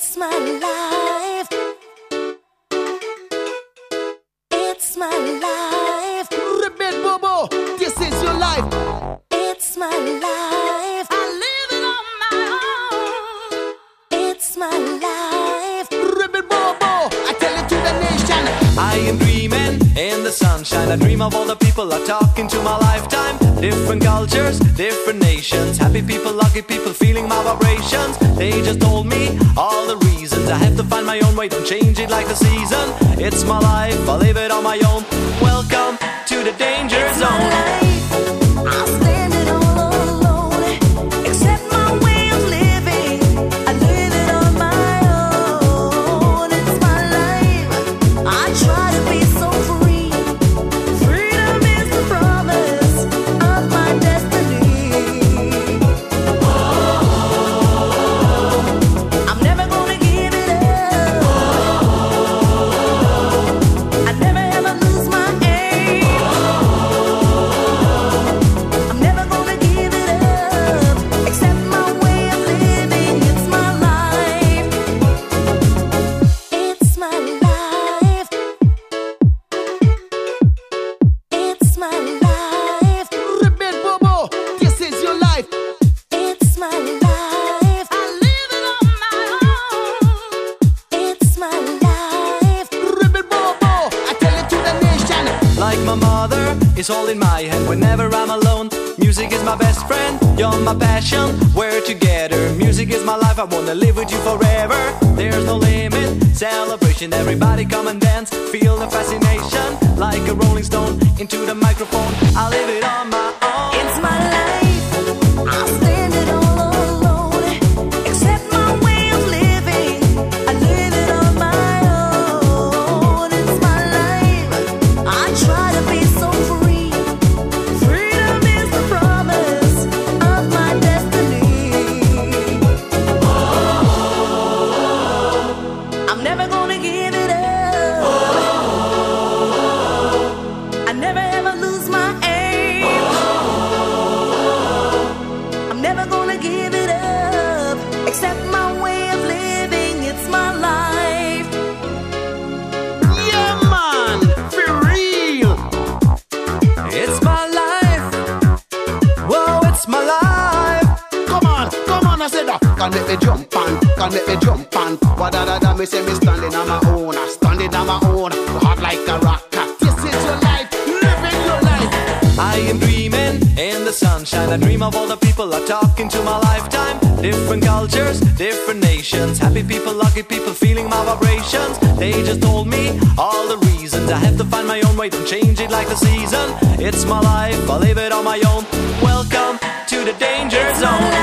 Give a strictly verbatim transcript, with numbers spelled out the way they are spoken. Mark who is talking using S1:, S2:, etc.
S1: It's my life. It's my life.
S2: Rebel Bobo, this is your life.
S1: It's my life.
S3: I live it on my own.
S1: It's my life.
S2: Rebel Bobo, I tell it to the nation.
S4: I am dreaming in the sunshine. I dream of all the people I talk into my lifetime. Different cultures, different nations. Happy people, lucky people, feeling my vibrations. They just told me all the reasons. I have to find my own way, don't change it like the season. It's my life, I live it on my own. Welcome to the danger
S1: It's
S4: zone.
S1: my life. I'll stand it all alone. Accept my way of living. I live it on my own. It's my life. I try to be so free. Freedom is the promise of my destiny. I'm never gonna give it up. I never ever lose my aim. I'm never gonna give it up. Accept my way of living. It's my life. It's my life. It's my life.
S2: Rebel Bobo, this is your life.
S1: It's my life.
S3: I live it on my own.
S1: It's my life.
S2: Rebel Bobo, I tell it to the nation.
S4: Like my mother is holding my hand whenever I'm alone. Music is my best friend, you're my passion. We're together, music is my life. I wanna live with you forever. There's no limit, celebration. Everybody come and dance, feel the fascination. Like a rolling stone into the microphone. I live it on my own.
S1: It's my life. I'll stand it all alone. Accept my way of living. I live it on my own. It's my life. I try to be so free. Freedom is the promise of my destiny. I'm never gonna give it up. I never ever lose my aim. I'm never gonna give it up. Accept my way of living. It's my life.
S2: Yeah, man, for real.
S4: It's my life. Whoa, it's my life.
S2: Come on, come on, I said that. Can let me jump on, can let me jump on. What da da da, me say me standing on my own, I standing on my own. Hard like a rock. This is your life, living your life.
S4: I am dreaming in the sunshine. I dream of all the people I talk into my lifetime. Different cultures, different nations. Happy people, lucky people, feeling my vibrations. They just told me all the reasons. I have to find my own way, don't change it like the season. It's my life, I live it on my own. Welcome to the danger
S1: It's my
S4: zone.